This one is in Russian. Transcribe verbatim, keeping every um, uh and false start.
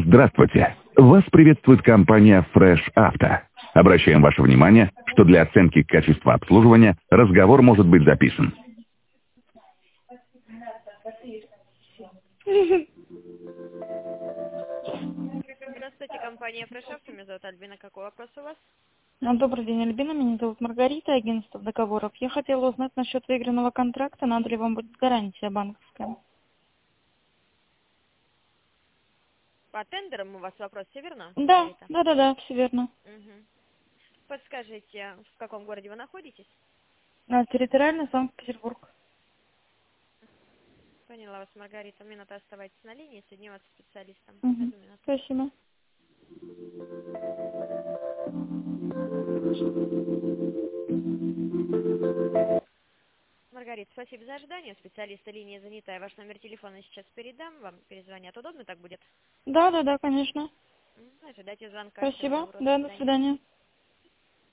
Здравствуйте! Вас приветствует компания Fresh Auto. Обращаем ваше внимание, что для оценки качества обслуживания разговор может быть записан. Здравствуйте, компания Fresh Auto. Меня зовут Альбина. Какой вопрос у вас? Ну, добрый день, Альбина. Меня зовут Маргарита, агентство договоров. Я хотела узнать насчет выигранного контракта. Надо ли вам будет гарантия банковская? По тендерам у вас вопрос, все верно, Да, Маргарита? да, да, да, все верно. Угу. Подскажите, в каком городе вы находитесь? А, территориально Санкт-Петербург. Поняла вас, Маргарита. Минута, оставайтесь на линии, соединю вас с специалистом. Угу. Одну минуту. Спасибо. Маргарита, спасибо за ожидание. Специалиста линии занята. Я ваш номер телефона сейчас передам. Вам перезвонят. Удобно так будет? Да, да, да, конечно. М, Ожидайте звонка. Всего Спасибо. доброго. До Да, до свидания. свидания.